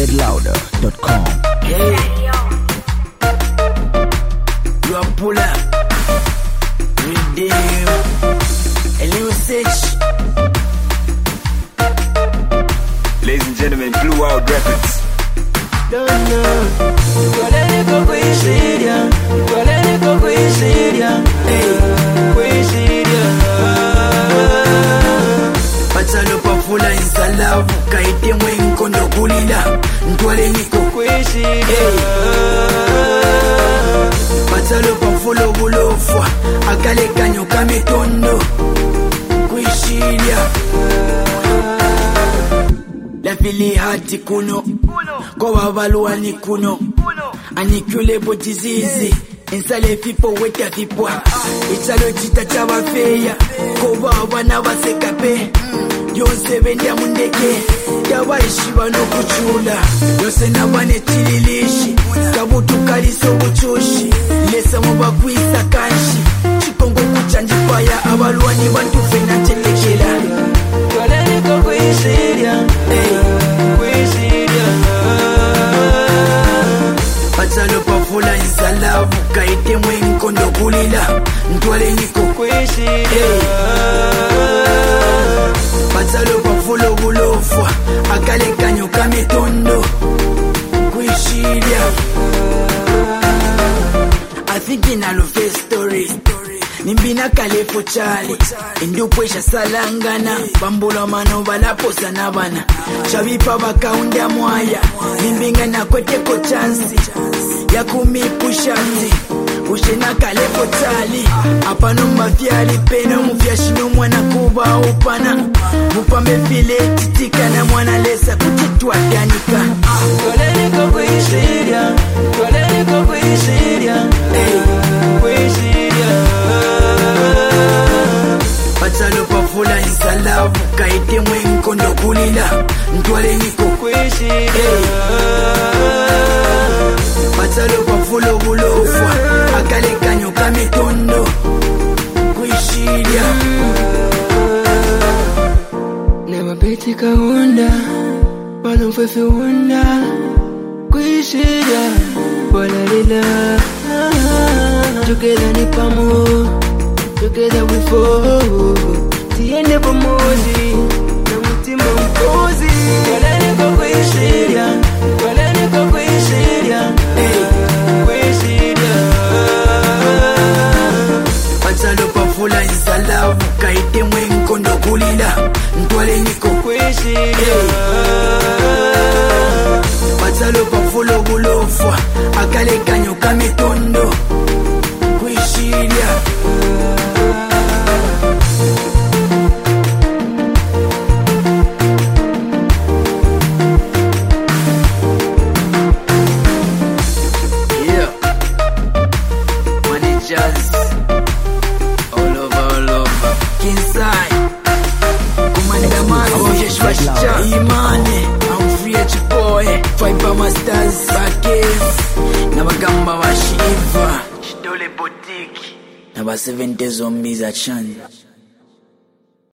zlouder.com. Hey, you are pull up, redeem, a little sitch. Ladies and gentlemen, Blue Out Records. Don't know. Hey, Patalo pafula insalavu kaite mwenko ndokulila ntwale niko hey. Patalo pafula obulofwa akale kanyo kametondo kuishiria la fili hati kuno kwa wabaluani kuno aniculable disease insale fipo weta fipwa italo chita chaba feya kwa wana basekape yonse benda mundeke yabaishi bano kuchula yose nabane tililishi kabutu kaliso buchushi lesa mubakwisa kanshi chikongo kuchanji paya abaluani bantu fena chetekela twaleni ko kuishiria kuishiria patalo pafula insalavu kaite mwenko ndokulila ntwale niko kuishiria patalo pafula obulofwa akale kanyo kametondo kuishiria I think in a love story nimbina kalefo chali indupwesha salangana bambula mano balaposa nabana chavipa bakaunda mwaya nimbinga na kweteko chansi ya kumipushanzi ushena kalefo chali apano mafyali peno mufyashino mwana kuba upana mupambe file titika na mwana lesa kutitwa danika twaleni ko kuishiria kuishiria patalo pafula insalavu kaite mwenko ndokulila ntwale niko kuishiria patalo pafula obulofwa akale kanyo kametondo kuishiria never beti kahunda pano mfefe hunda kuishiria wala lila together ni pamo together we fall tiende pamoja na mtima mkozi waleni kwa kuishiria kuishiria patalo pafula insalavu kaite mwenko ndokulila ntwale niko kuishiria patalo pafula obulofwa akale kanyo kametondo kuishiria Imane, I'm free at your boy. Fiber Masters, Bakes, Nabagamba Washiva, Shidole Boutique, Naba 70 zombies at Chan.